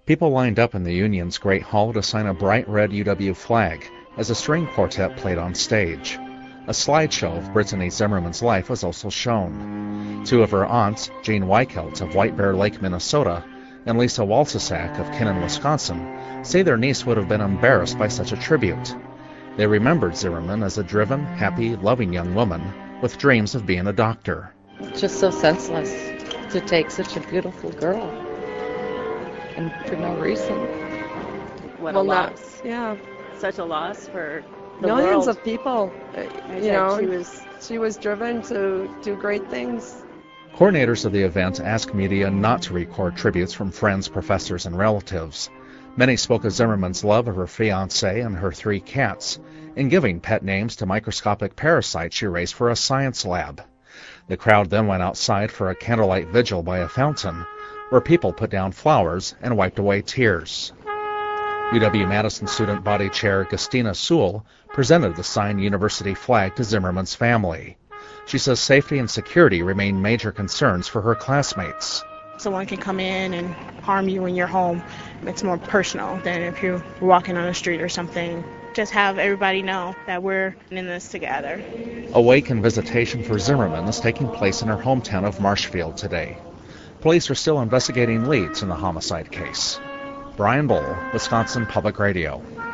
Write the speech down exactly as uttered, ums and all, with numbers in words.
People lined up in the Union's Great Hall to sign a bright red U W flag as a string quartet played on stage. A slideshow of Brittany Zimmerman's life was also shown. Two of her aunts, Jean Weichelt of White Bear Lake, Minnesota, and Lisa Walsasak of Kinnan, Wisconsin, say their niece would have been embarrassed by such a tribute. They remembered Zimmerman as a driven, happy, loving young woman with dreams of being a doctor. It's just so senseless to take such a beautiful girl, and for no reason. What well, a not, loss. Yeah. Such a loss for the Millions world. of people. Uh, I you know, she was she was driven to do great things. Coordinators of the event asked media not to record tributes from friends, professors, and relatives. Many spoke of Zimmerman's love of her fiancé and her three cats, in giving pet names to microscopic parasites she raised for a science lab. The crowd then went outside for a candlelight vigil by a fountain, where people put down flowers and wiped away tears. U W-Madison student body chair Gustina Sewell presented the signed university flag to Zimmerman's family. She says safety and security remain major concerns for her classmates. Someone can come in and harm you in your home. It's more personal than if you're walking on the street or something. Just have everybody know that we're in this together. A wake-in visitation for Zimmerman is taking place in her hometown of Marshfield today. Police are still investigating leads in the homicide case. Brian Bull, Wisconsin Public Radio.